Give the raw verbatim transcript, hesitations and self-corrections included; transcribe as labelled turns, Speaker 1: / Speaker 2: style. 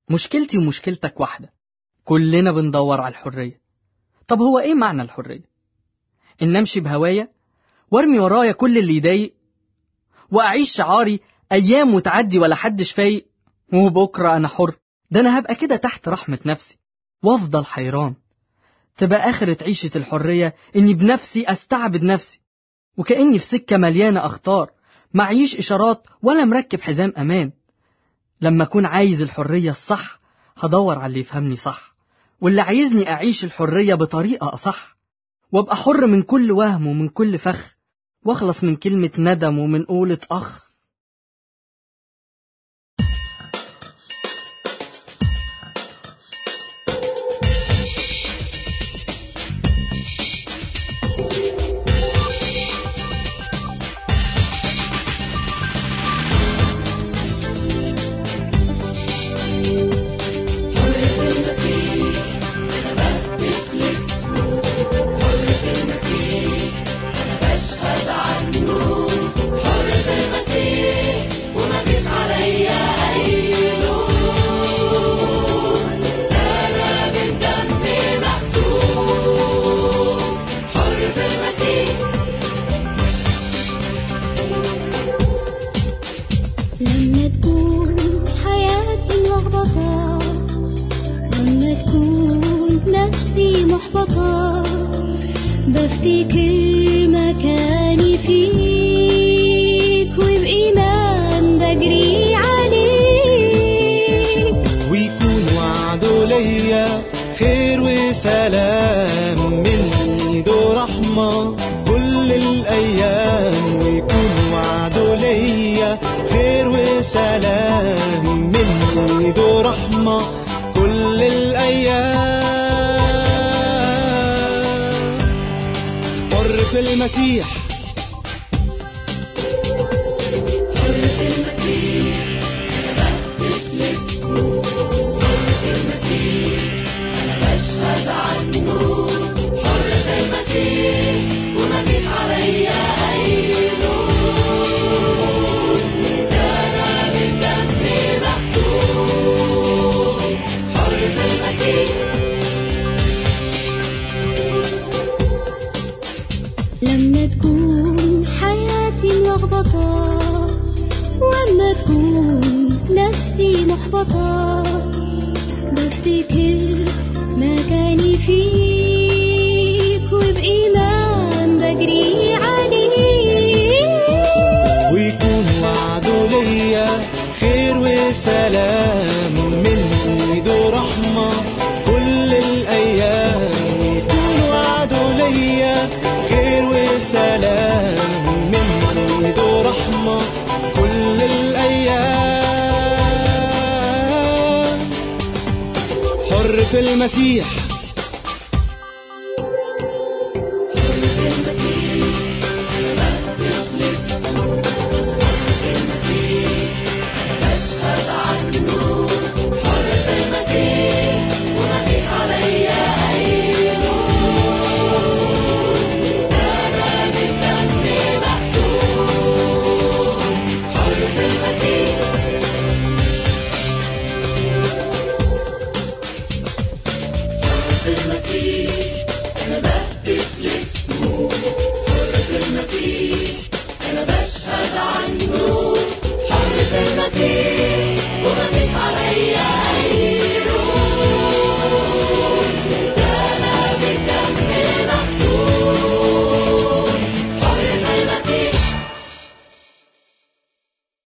Speaker 1: مشكلتي ومشكلتك واحدة، كلنا بندور على الحرية. طب هو ايه معنى الحرية؟ ان امشي بهوايا وارمي ورايا كل اللي يضايق، واعيش شعاري ايام وتعدي ولا حدش فايق، وبكرة انا حر؟ ده انا هبقى كده تحت رحمة نفسي وافضل حيران. تبقى اخرة عيشة الحرية اني بنفسي استعبد نفسي، وكأني في سكة مليانة اخطار، معيش اشارات ولا مركب حزام امان. لما اكون عايز الحرية الصح هدور على اللي يفهمني صح، واللي عايزني اعيش الحرية بطريقة اصح، وابقى حر من كل وهم ومن كل فخ، واخلص من كلمة ندم ومن قولة اخ.
Speaker 2: لما تكون حياتي ملخبطة، لما تكون نفسي محبطة، بفتكر مكاني فيك وبإيمان بجري عليك،
Speaker 3: ويكون وعده ليا خير وسلام من ايده رحمة كل الأيام، ويكون وعده ليا خير وسلام من ايده رحمة كل الأيام. حر في المسيح،
Speaker 4: حر في المسيح، أنا بهتف لاسمه. حر في المسيح، أنا بشهد عنه. حر في المسيح، ومفيش عليا أي لوم. ده أنا بالدم محكوم. حر في المسيح.
Speaker 2: لما تكون حياتي ملخبطة، ولما تكون نفسي محبطة، بفتكر مكاني فيك وبإيمان بجري عليك،
Speaker 3: ويكون وعده ليا خير وسلام من ايده رحمة كل الأيام، ويكون وعده ليا خير وسلام من ايده رحمة كل الأيام. حر في المسيح،